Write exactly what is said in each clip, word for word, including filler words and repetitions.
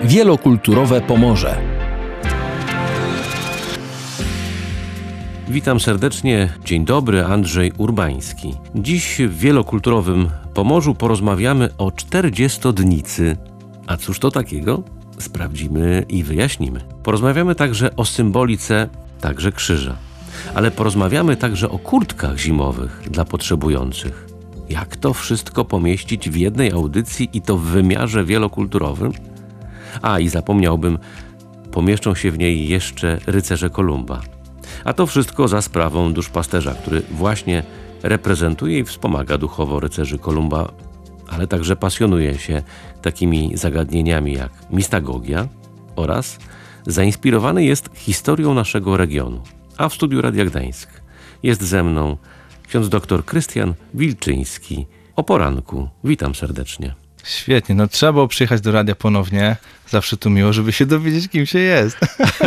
Wielokulturowe Pomorze. Witam serdecznie, dzień dobry, Andrzej Urbański. Dziś w Wielokulturowym Pomorzu porozmawiamy o czterdziestodnicy. A cóż to takiego? Sprawdzimy i wyjaśnimy. Porozmawiamy także o symbolice, także krzyża. Ale porozmawiamy także o kurtkach zimowych dla potrzebujących. Jak to wszystko pomieścić w jednej audycji i to w wymiarze wielokulturowym? A i zapomniałbym, pomieszczą się w niej jeszcze rycerze Kolumba. A to wszystko za sprawą duszpasterza, który właśnie reprezentuje i wspomaga duchowo rycerzy Kolumba, ale także pasjonuje się takimi zagadnieniami jak mistagogia oraz zainspirowany jest historią naszego regionu. A w studiu Radia Gdańsk jest ze mną ksiądz dr Krystian Wilczyński. O poranku. Witam serdecznie. Świetnie, no trzeba było przyjechać do radia ponownie. Zawsze tu miło, żeby się dowiedzieć, kim się jest.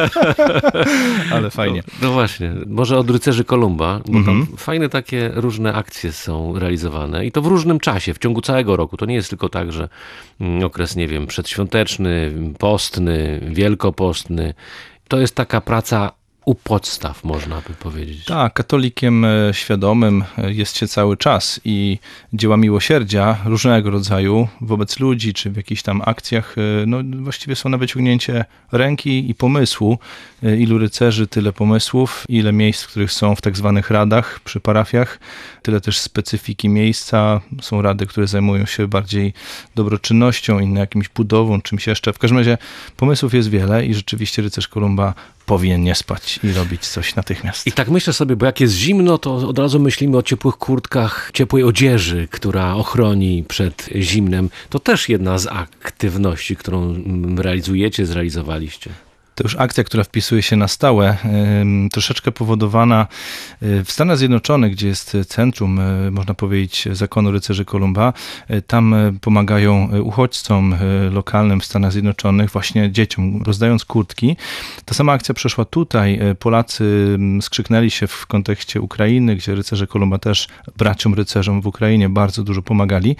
Ale fajnie. No, no właśnie, może od rycerzy Kolumba, bo Mhm. tam fajne takie różne akcje są realizowane i to w różnym czasie, w ciągu całego roku. To nie jest tylko tak, że mm, okres, nie wiem, przedświąteczny, postny, wielkopostny. To jest taka praca u podstaw, można by powiedzieć. Tak, katolikiem e, świadomym e, jest się cały czas i dzieła miłosierdzia różnego rodzaju wobec ludzi, czy w jakichś tam akcjach, e, no właściwie są na wyciągnięcie ręki i pomysłu. E, Ilu rycerzy, tyle pomysłów, ile miejsc, w których są w tak zwanych radach przy parafiach, tyle też specyfiki miejsca. Są rady, które zajmują się bardziej dobroczynnością, inne jakimś budową, czymś jeszcze. W każdym razie pomysłów jest wiele i rzeczywiście rycerz Kolumba powinien nie spać i robić coś natychmiast. I tak myślę sobie, bo jak jest zimno, to od razu myślimy o ciepłych kurtkach, ciepłej odzieży, która ochroni przed zimnem. To też jedna z aktywności, którą realizujecie, zrealizowaliście. To już akcja, która wpisuje się na stałe, ym, troszeczkę powodowana y, w Stanach Zjednoczonych, gdzie jest centrum, y, można powiedzieć, zakonu rycerzy Kolumba. Y, tam y, pomagają y, uchodźcom y, lokalnym w Stanach Zjednoczonych, właśnie dzieciom, rozdając kurtki. Ta sama akcja przeszła tutaj. Y, Polacy y, skrzyknęli się w kontekście Ukrainy, gdzie rycerze Kolumba też braciom rycerzom w Ukrainie bardzo dużo pomagali.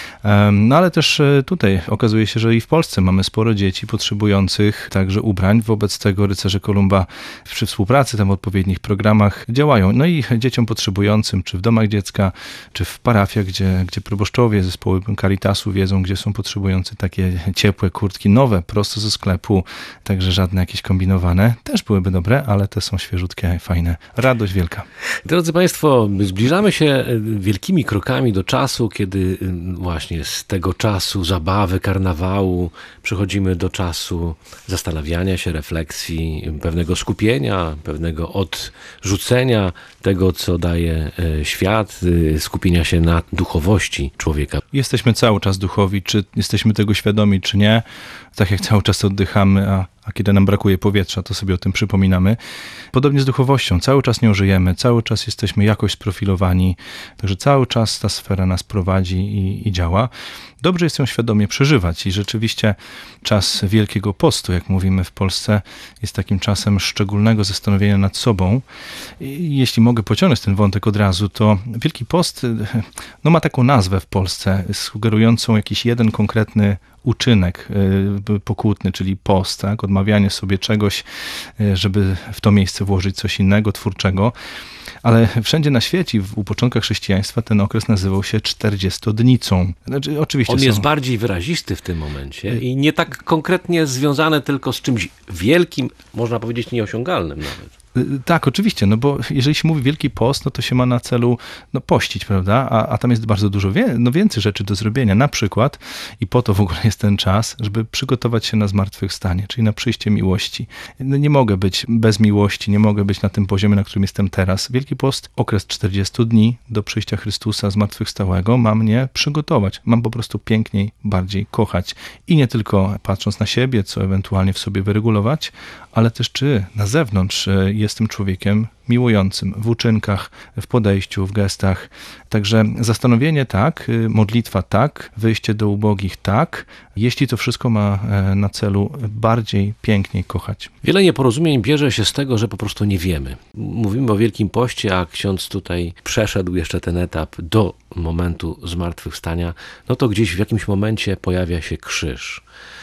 Ym, no ale też y, tutaj okazuje się, że i w Polsce mamy sporo dzieci potrzebujących także ubrań. Wobec tego rycerze Kolumba przy współpracy tam w odpowiednich programach działają. No i dzieciom potrzebującym, czy w domach dziecka, czy w parafiach, gdzie, gdzie proboszczowie, zespoły Caritasu wiedzą, gdzie są potrzebujący takie ciepłe kurtki, nowe, prosto ze sklepu, także żadne jakieś kombinowane. Też byłyby dobre, ale te są świeżutkie, fajne. Radość wielka. Drodzy Państwo, zbliżamy się wielkimi krokami do czasu, kiedy właśnie z tego czasu zabawy, karnawału przechodzimy do czasu zastanawiania się, refleksji, pewnego skupienia, pewnego odrzucenia tego, co daje świat, skupienia się na duchowości człowieka. Jesteśmy cały czas duchowi, czy jesteśmy tego świadomi, czy nie. Tak jak cały czas oddychamy, a, a kiedy nam brakuje powietrza, to sobie o tym przypominamy. Podobnie z duchowością. Cały czas nią żyjemy, cały czas jesteśmy jakoś sprofilowani, także cały czas ta sfera nas prowadzi i, i działa. Dobrze jest ją świadomie przeżywać i rzeczywiście czas Wielkiego Postu, jak mówimy w Polsce, jest takim czasem szczególnego zastanowienia nad sobą. I jeśli mogę pociągnąć ten wątek od razu, to Wielki Post no, ma taką nazwę w Polsce, sugerującą jakiś jeden konkretny uczynek y, pokutny, czyli post, tak? Odmawianie sobie czegoś, y, żeby w to miejsce włożyć coś innego, twórczego. Ale wszędzie na świecie, w, u początkach chrześcijaństwa, ten okres nazywał się czterdziestodnicą. Znaczy, oczywiście On są... jest bardziej wyrazisty w tym momencie i nie tak konkretnie związany tylko z czymś wielkim, można powiedzieć nieosiągalnym nawet. Tak, oczywiście, no bo jeżeli się mówi Wielki Post, no to się ma na celu no, pościć, prawda? A, a tam jest bardzo dużo wie, no, więcej rzeczy do zrobienia. Na przykład, i po to w ogóle jest ten czas, żeby przygotować się na zmartwychwstanie, czyli na przyjście miłości. No, nie mogę być bez miłości, nie mogę być na tym poziomie, na którym jestem teraz. Wielki Post, okres czterdziestu dni do przyjścia Chrystusa zmartwychwstałego ma mnie przygotować. Mam po prostu piękniej, bardziej kochać. I nie tylko patrząc na siebie, co ewentualnie w sobie wyregulować, ale też czy na zewnątrz jestem człowiekiem miłującym w uczynkach, w podejściu, w gestach. Także zastanowienie tak, modlitwa tak, wyjście do ubogich tak, jeśli to wszystko ma na celu bardziej, piękniej kochać. Wiele nieporozumień bierze się z tego, że po prostu nie wiemy. Mówimy o Wielkim Poście, a ksiądz tutaj przeszedł jeszcze ten etap do momentu zmartwychwstania, no to gdzieś w jakimś momencie pojawia się krzyż.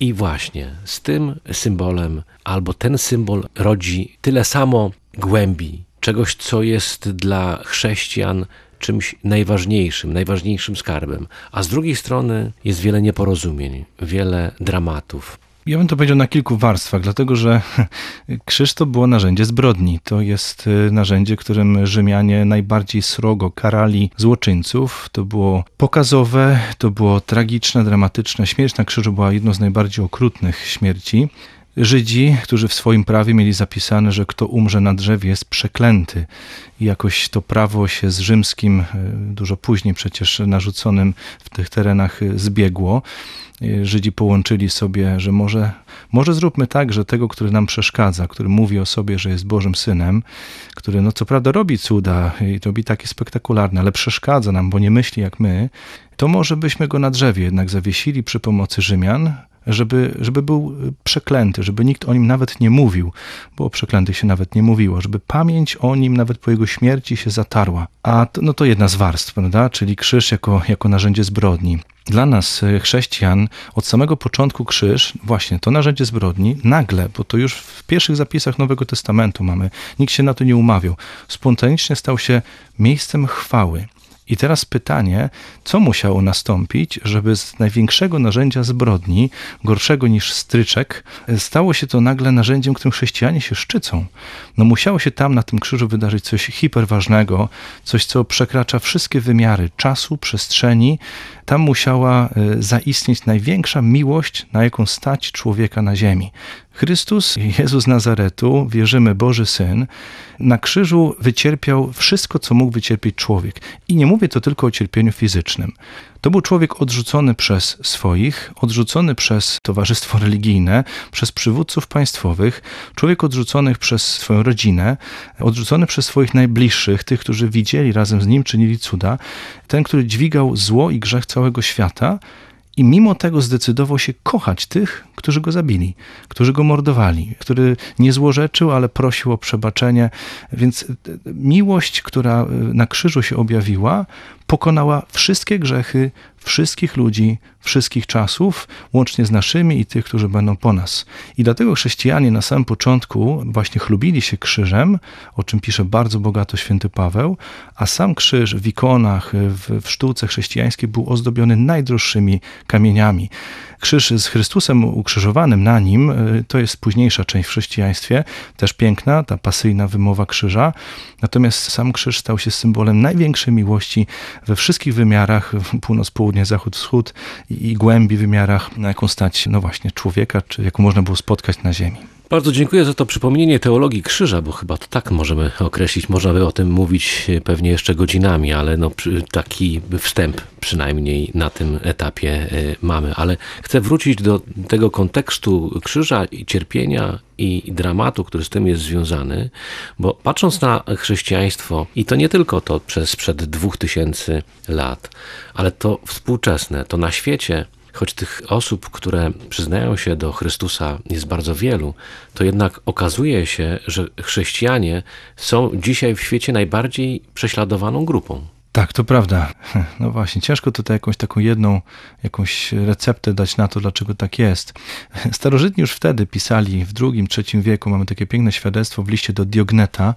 I właśnie z tym symbolem, albo ten symbol rodzi tyle samo głębi, czegoś, co jest dla chrześcijan czymś najważniejszym, najważniejszym skarbem. A z drugiej strony jest wiele nieporozumień, wiele dramatów. Ja bym to powiedział na kilku warstwach, dlatego że krzyż to było narzędzie zbrodni. To jest narzędzie, którym Rzymianie najbardziej srogo karali złoczyńców. To było pokazowe, to było tragiczne, dramatyczne. Śmierć na krzyżu była jedną z najbardziej okrutnych śmierci. Żydzi, którzy w swoim prawie mieli zapisane, że kto umrze na drzewie jest przeklęty. I jakoś to prawo się z rzymskim, dużo później przecież narzuconym w tych terenach, zbiegło. Żydzi połączyli sobie, że może, może zróbmy tak, że tego, który nam przeszkadza, który mówi o sobie, że jest Bożym Synem, który no co prawda robi cuda i robi takie spektakularne, ale przeszkadza nam, bo nie myśli jak my, to może byśmy go na drzewie jednak zawiesili przy pomocy Rzymian, żeby, żeby był przeklęty, żeby nikt o nim nawet nie mówił, bo o przeklętych się nawet nie mówiło, żeby pamięć o nim nawet po jego śmierci się zatarła. A to, no to jedna z warstw, prawda? Czyli krzyż jako, jako narzędzie zbrodni. Dla nas, chrześcijan, od samego początku krzyż, właśnie to narzędzie zbrodni, nagle, bo to już w pierwszych zapisach Nowego Testamentu mamy, nikt się na to nie umawiał, spontanicznie stał się miejscem chwały. I teraz pytanie, co musiało nastąpić, żeby z największego narzędzia zbrodni, gorszego niż stryczek, stało się to nagle narzędziem, którym chrześcijanie się szczycą. No musiało się tam na tym krzyżu wydarzyć coś hiperważnego, coś, co przekracza wszystkie wymiary czasu, przestrzeni. Tam musiała zaistnieć największa miłość, na jaką stać człowieka na ziemi. Chrystus, Jezus z Nazaretu, wierzymy, Boży Syn, na krzyżu wycierpiał wszystko, co mógł wycierpieć człowiek. I nie mówię to tylko o cierpieniu fizycznym. To był człowiek odrzucony przez swoich, odrzucony przez towarzystwo religijne, przez przywódców państwowych, człowiek odrzucony przez swoją rodzinę, odrzucony przez swoich najbliższych, tych, którzy widzieli razem z nim, czynili cuda, ten, który dźwigał zło i grzech całego świata, i mimo tego zdecydował się kochać tych, którzy go zabili, którzy go mordowali, który nie złorzeczył, ale prosił o przebaczenie. Więc miłość, która na krzyżu się objawiła, pokonała wszystkie grzechy wszystkich ludzi, wszystkich czasów, łącznie z naszymi i tych, którzy będą po nas. I dlatego chrześcijanie na samym początku właśnie chlubili się krzyżem, o czym pisze bardzo bogato święty Paweł, a sam krzyż w ikonach, w, w sztuce chrześcijańskiej był ozdobiony najdroższymi kamieniami. Krzyż z Chrystusem ukrzyżowanym na nim, to jest późniejsza część w chrześcijaństwie, też piękna, ta pasyjna wymowa krzyża. Natomiast sam krzyż stał się symbolem największej miłości we wszystkich wymiarach, północ, południe, zachód, wschód i, i głębi wymiarach, na jaką stać, no właśnie, człowieka, czy jaką można było spotkać na ziemi. Bardzo dziękuję za to przypomnienie teologii krzyża, bo chyba to tak możemy określić. Można by o tym mówić pewnie jeszcze godzinami, ale no taki wstęp przynajmniej na tym etapie mamy. Ale chcę wrócić do tego kontekstu krzyża i cierpienia i dramatu, który z tym jest związany, bo patrząc na chrześcijaństwo, i to nie tylko to przez sprzed dwóch tysięcy lat, ale to współczesne, to na świecie, choć tych osób, które przyznają się do Chrystusa jest bardzo wielu, to jednak okazuje się, że chrześcijanie są dzisiaj w świecie najbardziej prześladowaną grupą. Tak, to prawda. No właśnie, ciężko tutaj jakąś taką jedną jakąś receptę dać na to, dlaczego tak jest. Starożytni już wtedy pisali w drugim, trzecim wieku, mamy takie piękne świadectwo w liście do Diogneta,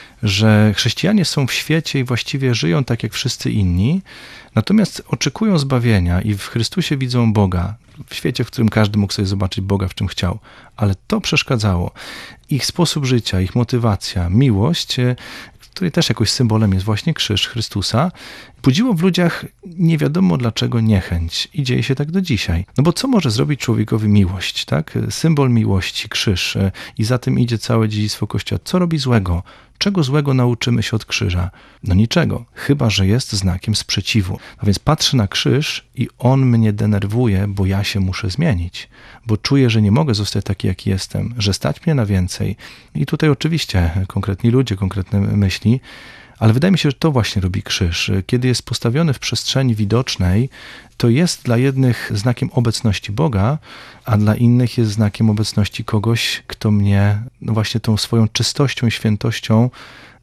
że chrześcijanie są w świecie i właściwie żyją tak jak wszyscy inni, natomiast oczekują zbawienia i w Chrystusie widzą Boga, w świecie, w którym każdy mógł sobie zobaczyć Boga, w czym chciał. Ale to przeszkadzało. Ich sposób życia, ich motywacja, miłość, której też jakoś symbolem jest właśnie krzyż Chrystusa, budziło w ludziach nie wiadomo dlaczego niechęć. I dzieje się tak do dzisiaj. No bo co może zrobić człowiekowi miłość, tak? Symbol miłości, krzyż. I za tym idzie całe dziedzictwo Kościoła. Co robi złego? Czego złego nauczymy się od krzyża? No niczego, chyba że jest znakiem sprzeciwu. A więc patrzę na krzyż i on mnie denerwuje, bo ja się muszę zmienić. Bo czuję, że nie mogę zostać taki, jaki jestem, że stać mnie na więcej. I tutaj oczywiście konkretni ludzie, konkretne myśli, ale wydaje mi się, że to właśnie robi krzyż. Kiedy jest postawiony w przestrzeni widocznej, to jest dla jednych znakiem obecności Boga, a dla innych jest znakiem obecności kogoś, kto mnie no właśnie tą swoją czystością i świętością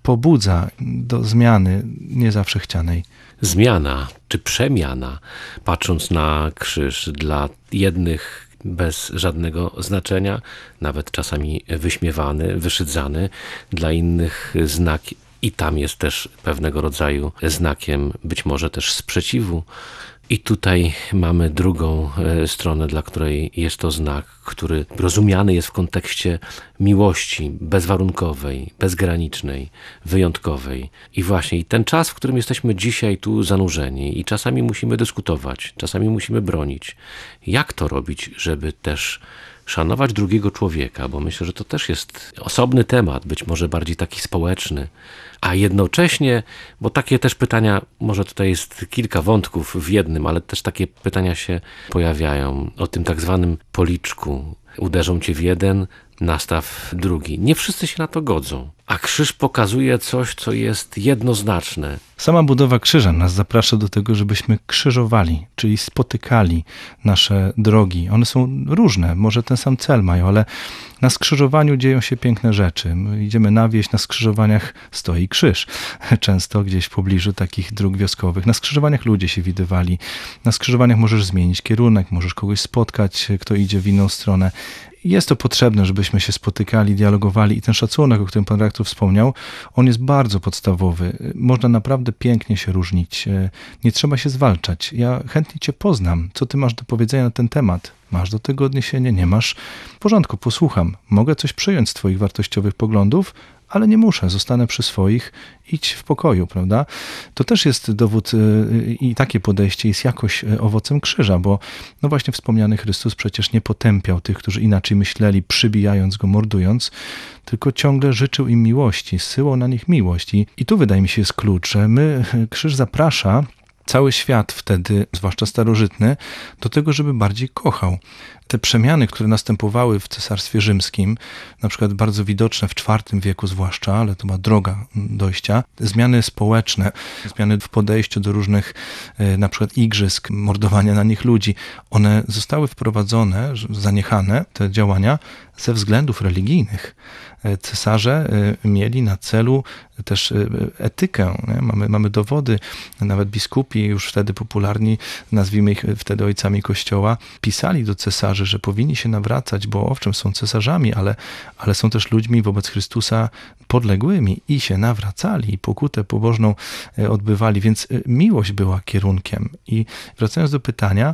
pobudza do zmiany, nie zawsze chcianej. Zmiana czy przemiana, patrząc na krzyż, dla jednych bez żadnego znaczenia, nawet czasami wyśmiewany, wyszydzany, dla innych znak i tam jest też pewnego rodzaju znakiem, być może też sprzeciwu. I tutaj mamy drugą stronę, dla której jest to znak, który rozumiany jest w kontekście miłości bezwarunkowej, bezgranicznej, wyjątkowej. I właśnie i ten czas, w którym jesteśmy dzisiaj tu zanurzeni i czasami musimy dyskutować, czasami musimy bronić. Jak to robić, żeby też szanować drugiego człowieka, bo myślę, że to też jest osobny temat, być może bardziej taki społeczny, a jednocześnie, bo takie też pytania, może tutaj jest kilka wątków w jednym, ale też takie pytania się pojawiają o tym tak zwanym policzku. Uderzą cię w jeden, nastaw drugi. Nie wszyscy się na to godzą, a krzyż pokazuje coś, co jest jednoznaczne. Sama budowa krzyża nas zaprasza do tego, żebyśmy krzyżowali, czyli spotykali nasze drogi. One są różne, może ten sam cel mają, ale na skrzyżowaniu dzieją się piękne rzeczy. My idziemy na wieś, na skrzyżowaniach stoi krzyż. Często gdzieś w pobliżu takich dróg wioskowych. Na skrzyżowaniach ludzie się widywali. Na skrzyżowaniach możesz zmienić kierunek, możesz kogoś spotkać, kto idzie w inną stronę. Jest to potrzebne, żebyśmy się spotykali, dialogowali i ten szacunek, o którym pan redaktor wspomniał, on jest bardzo podstawowy. Można naprawdę pięknie się różnić. Nie trzeba się zwalczać. Ja chętnie cię poznam. Co ty masz do powiedzenia na ten temat? Masz do tego odniesienie? Nie masz? W porządku, posłucham. Mogę coś przyjąć z twoich wartościowych poglądów, ale nie muszę, zostanę przy swoich, idź w pokoju, prawda? To też jest dowód i takie podejście jest jakoś owocem krzyża, bo no właśnie wspomniany Chrystus przecież nie potępiał tych, którzy inaczej myśleli, przybijając go, mordując, tylko ciągle życzył im miłości, zsyłał na nich miłość. I, i tu wydaje mi się jest klucz, że my, krzyż zaprasza cały świat wtedy, zwłaszcza starożytny, do tego, żeby bardziej kochał. Te przemiany, które następowały w Cesarstwie Rzymskim, na przykład bardzo widoczne w czwartym wieku zwłaszcza, ale to była droga dojścia, zmiany społeczne, zmiany w podejściu do różnych na przykład igrzysk, mordowania na nich ludzi, one zostały wprowadzone, zaniechane, te działania, ze względów religijnych. Cesarze mieli na celu też etykę. Nie? Mamy, mamy dowody, nawet biskupi, już wtedy popularni, nazwijmy ich wtedy ojcami Kościoła, pisali do cesarzy, że powinni się nawracać, bo owszem, są cesarzami, ale, ale są też ludźmi wobec Chrystusa podległymi i się nawracali i pokutę pobożną odbywali, więc miłość była kierunkiem. I wracając do pytania,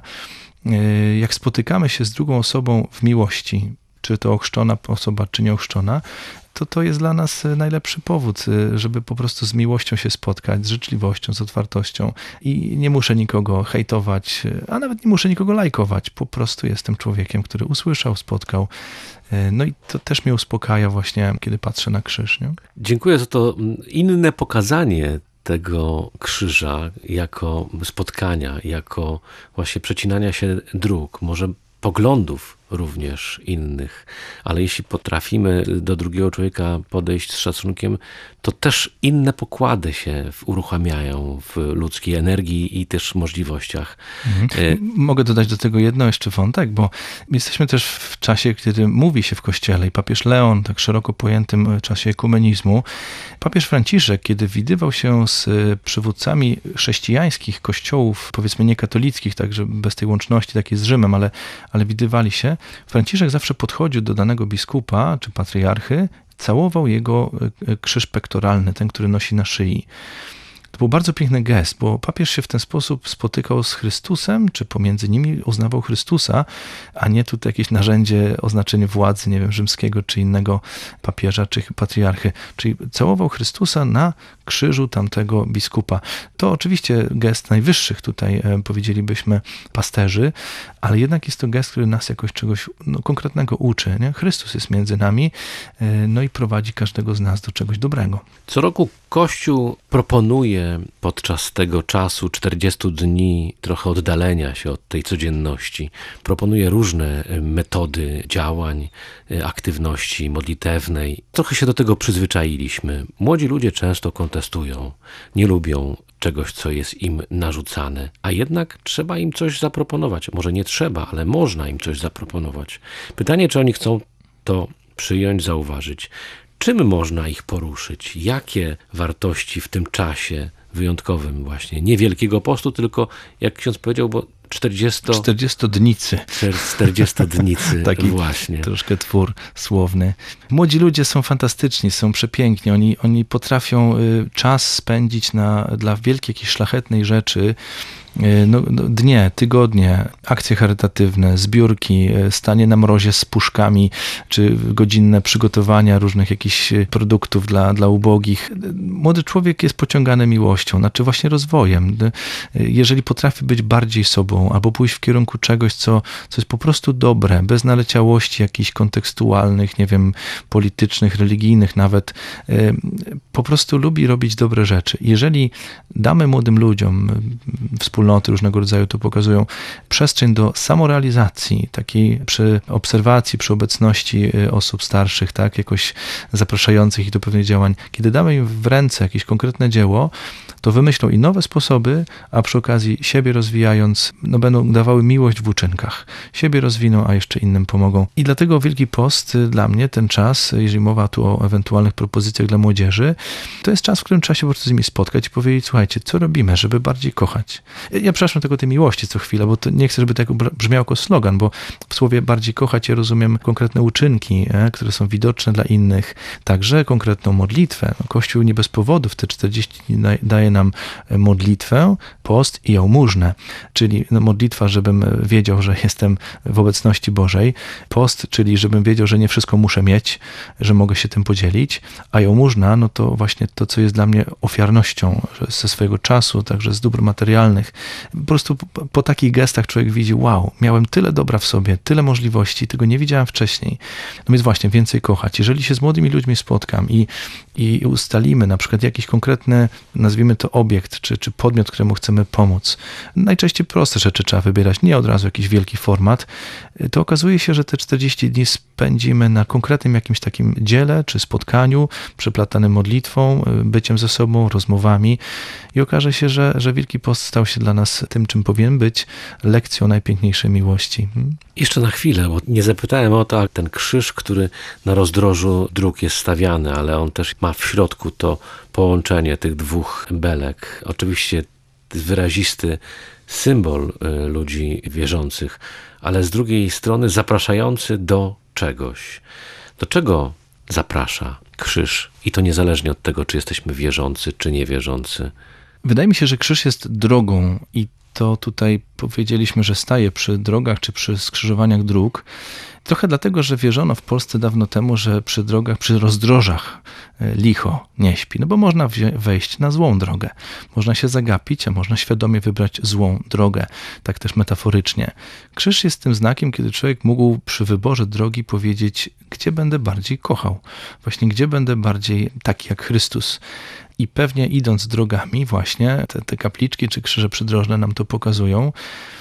jak spotykamy się z drugą osobą w miłości, czy to ochrzczona osoba, czy nieochrzczona, to to jest dla nas najlepszy powód, żeby po prostu z miłością się spotkać, z życzliwością, z otwartością i nie muszę nikogo hejtować, a nawet nie muszę nikogo lajkować. Po prostu jestem człowiekiem, który usłyszał, spotkał. No i to też mnie uspokaja właśnie, kiedy patrzę na krzyż. Nie? Dziękuję za to inne pokazanie tego krzyża jako spotkania, jako właśnie przecinania się dróg, może poglądów również innych, ale jeśli potrafimy do drugiego człowieka podejść z szacunkiem, to też inne pokłady się uruchamiają w ludzkiej energii i też możliwościach. Mhm. Mogę dodać do tego jedno jeszcze wątek, bo jesteśmy też w czasie, kiedy mówi się w Kościele i papież Leon, tak szeroko pojętym czasie ekumenizmu, papież Franciszek, kiedy widywał się z przywódcami chrześcijańskich kościołów, powiedzmy niekatolickich, także bez tej łączności takiej z Rzymem, ale, ale widywali się, Franciszek zawsze podchodził do danego biskupa czy patriarchy, całował jego krzyż pektoralny, ten, który nosi na szyi. To był bardzo piękny gest, bo papież się w ten sposób spotykał z Chrystusem, czy pomiędzy nimi uznawał Chrystusa, a nie tutaj jakieś narzędzie, oznaczenie władzy, nie wiem, rzymskiego, czy innego papieża, czy patriarchy. Czyli całował Chrystusa na krzyżu tamtego biskupa. To oczywiście gest najwyższych tutaj, powiedzielibyśmy, pasterzy, ale jednak jest to gest, który nas jakoś czegoś no, konkretnego uczy. Nie? Chrystus jest między nami, no i prowadzi każdego z nas do czegoś dobrego. Co roku Kościół proponuje podczas tego czasu czterdziestu dni trochę oddalenia się od tej codzienności. Proponuje różne metody działań, aktywności modlitewnej. Trochę się do tego przyzwyczailiśmy. Młodzi ludzie często kontestują, nie lubią czegoś, co jest im narzucane, a jednak trzeba im coś zaproponować. Może nie trzeba, ale można im coś zaproponować. Pytanie, czy oni chcą to przyjąć, zauważyć. Czym można ich poruszyć? Jakie wartości w tym czasie wyjątkowym właśnie, nie Wielkiego Postu, tylko jak ksiądz powiedział, bo czterdziesto... czterdziestodnicy. czterdziestodnicy, Taki właśnie. Troszkę twór słowny. Młodzi ludzie są fantastyczni, są przepiękni. Oni, oni potrafią czas spędzić na, dla wielkiej jakiejś szlachetnej rzeczy. No, no, dnie, tygodnie, akcje charytatywne, zbiórki, stanie na mrozie z puszkami, czy godzinne przygotowania różnych jakichś produktów dla, dla ubogich. Młody człowiek jest pociągany miłością, znaczy właśnie rozwojem. Jeżeli potrafi być bardziej sobą, albo pójść w kierunku czegoś, co, co jest po prostu dobre, bez naleciałości jakichś kontekstualnych, nie wiem, politycznych, religijnych nawet, po prostu lubi robić dobre rzeczy. Jeżeli damy młodym ludziom, wspólnoty różnego rodzaju to pokazują, przestrzeń do samorealizacji, takiej przy obserwacji, przy obecności osób starszych, tak, jakoś zapraszających ich do pewnych działań. Kiedy damy im w ręce jakieś konkretne dzieło, to wymyślą i nowe sposoby, a przy okazji siebie rozwijając, no będą dawały miłość w uczynkach. Siebie rozwiną, a jeszcze innym pomogą. I dlatego Wielki Post dla mnie, ten czas, jeżeli mowa tu o ewentualnych propozycjach dla młodzieży, to jest czas, w którym trzeba się po prostu z nimi spotkać i powiedzieć, słuchajcie, co robimy, żeby bardziej kochać? Ja przepraszam tego tej miłości co chwilę, bo to nie chcę, żeby tak brzmiał jako slogan, bo w słowie bardziej kochać ja rozumiem konkretne uczynki, e, które są widoczne dla innych, także konkretną modlitwę. Kościół nie bez powodu w te czterdzieści dni daje nam modlitwę, post i jałmużnę, czyli no, modlitwa, żebym wiedział, że jestem w obecności Bożej, post, czyli żebym wiedział, że nie wszystko muszę mieć, że mogę się tym podzielić, a jałmużna, no to właśnie to, co jest dla mnie ofiarnością ze swojego czasu, także z dóbr materialnych. Po prostu po, po takich gestach człowiek widzi, wow, miałem tyle dobra w sobie, tyle możliwości, tego nie widziałem wcześniej. No więc właśnie, więcej kochać. Jeżeli się z młodymi ludźmi spotkam i, i ustalimy na przykład jakiś konkretny, nazwijmy to obiekt, czy, czy podmiot, któremu chcemy pomóc, najczęściej proste rzeczy trzeba wybierać, nie od razu jakiś wielki format, to okazuje się, że te czterdzieści dni spędzimy na konkretnym jakimś takim dziele, czy spotkaniu, przeplatanym modlitwą, byciem ze sobą, rozmowami i okaże się, że, że Wielki Post stał się dla nas tym, czym powinien być, lekcją najpiękniejszej miłości. Hmm? Jeszcze na chwilę, bo nie zapytałem o to, a ten krzyż, który na rozdrożu dróg jest stawiany, ale on też ma w środku to połączenie tych dwóch belek. Oczywiście wyrazisty symbol ludzi wierzących, ale z drugiej strony zapraszający do czegoś. Do czego zaprasza krzyż? I to niezależnie od tego, czy jesteśmy wierzący, czy niewierzący. Wydaje mi się, że krzyż jest drogą i to tutaj powiedzieliśmy, że staje przy drogach czy przy skrzyżowaniach dróg. Trochę dlatego, że wierzono w Polsce dawno temu, że przy drogach, przy rozdrożach licho nie śpi. No bo można wejść na złą drogę. Można się zagapić, a można świadomie wybrać złą drogę. Tak też metaforycznie. Krzyż jest tym znakiem, kiedy człowiek mógł przy wyborze drogi powiedzieć, gdzie będę bardziej kochał. Właśnie gdzie będę bardziej taki jak Chrystus. I pewnie idąc drogami właśnie, te, te kapliczki czy krzyże przydrożne nam to pokazują,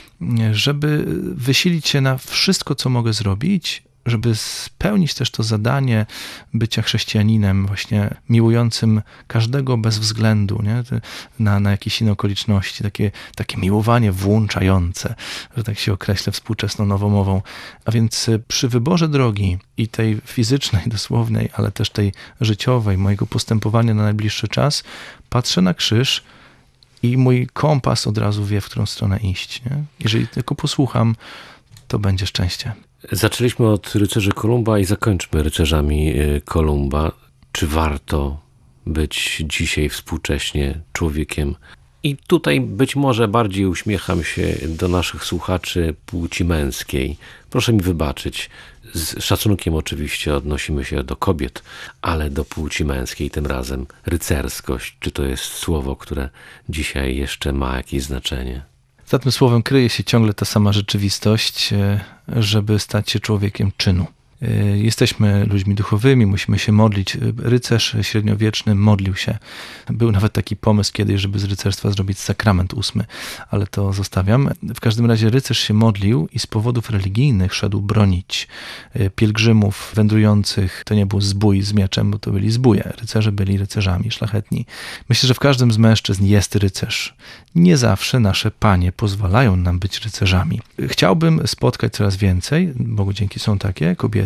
żeby wysilić się na wszystko, co mogę zrobić, żeby spełnić też to zadanie bycia chrześcijaninem, właśnie miłującym każdego bez względu nie? Na, na jakieś inne okoliczności, takie, takie miłowanie włączające, że tak się określę współczesną nowomową. A więc przy wyborze drogi i tej fizycznej, dosłownej, ale też tej życiowej, mojego postępowania na najbliższy czas, patrzę na krzyż i mój kompas od razu wie, w którą stronę iść. Nie? Jeżeli tylko posłucham, to będzie szczęście. Zaczęliśmy od rycerzy Kolumba i zakończmy rycerzami Kolumba. Czy warto być dzisiaj współcześnie człowiekiem? I tutaj być może bardziej uśmiecham się do naszych słuchaczy płci męskiej. Proszę mi wybaczyć. Z szacunkiem oczywiście odnosimy się do kobiet, ale do płci męskiej tym razem. Rycerskość, czy to jest słowo, które dzisiaj jeszcze ma jakieś znaczenie? Za tym słowem kryje się ciągle ta sama rzeczywistość, żeby stać się człowiekiem czynu. Jesteśmy ludźmi duchowymi, musimy się modlić. Rycerz średniowieczny modlił się. Był nawet taki pomysł kiedyś, żeby z rycerstwa zrobić sakrament ósmy, ale to zostawiam. W każdym razie rycerz się modlił i z powodów religijnych szedł bronić pielgrzymów wędrujących. To nie był zbój z mieczem, bo to byli zbóje. Rycerze byli rycerzami szlachetni. Myślę, że w każdym z mężczyzn jest rycerz. Nie zawsze nasze panie pozwalają nam być rycerzami. Chciałbym spotkać coraz więcej, Bogu dzięki są takie kobiety,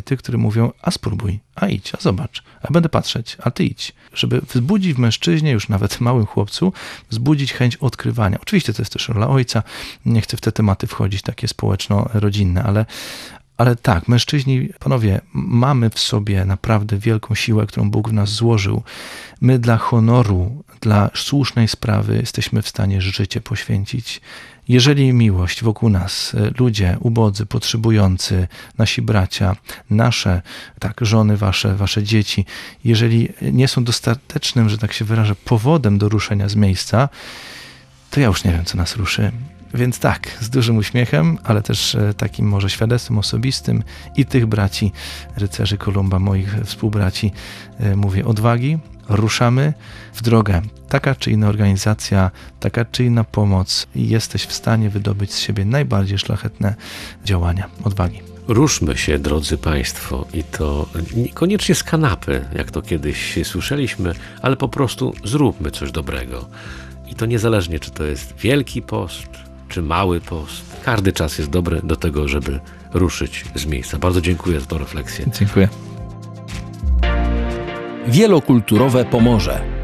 kobiety, które mówią, a spróbuj, a idź, a zobacz, a będę patrzeć, a ty idź. Żeby wzbudzić w mężczyźnie, już nawet małym chłopcu, wzbudzić chęć odkrywania. Oczywiście to jest też rola ojca, nie chcę w te tematy wchodzić, takie społeczno-rodzinne, ale Ale tak, mężczyźni, panowie, mamy w sobie naprawdę wielką siłę, którą Bóg w nas złożył. My dla honoru, dla słusznej sprawy jesteśmy w stanie życie poświęcić. Jeżeli miłość wokół nas, ludzie ubodzy, potrzebujący, nasi bracia, nasze, tak, żony wasze, wasze dzieci, jeżeli nie są dostatecznym, że tak się wyrażę, powodem do ruszenia z miejsca, to ja już nie wiem, co nas ruszy. Więc tak, z dużym uśmiechem, ale też takim może świadectwem osobistym i tych braci, rycerzy Kolumba, moich współbraci, mówię odwagi, ruszamy w drogę. Taka czy inna organizacja, taka czy inna pomoc i jesteś w stanie wydobyć z siebie najbardziej szlachetne działania. Odwagi. Ruszmy się, drodzy Państwo, i to niekoniecznie z kanapy, jak to kiedyś słyszeliśmy, ale po prostu zróbmy coś dobrego. I to niezależnie, czy to jest Wielki Post, czy Mały Post. Każdy czas jest dobry do tego, żeby ruszyć z miejsca. Bardzo dziękuję za tę refleksję. Dziękuję. Wielokulturowe Pomorze.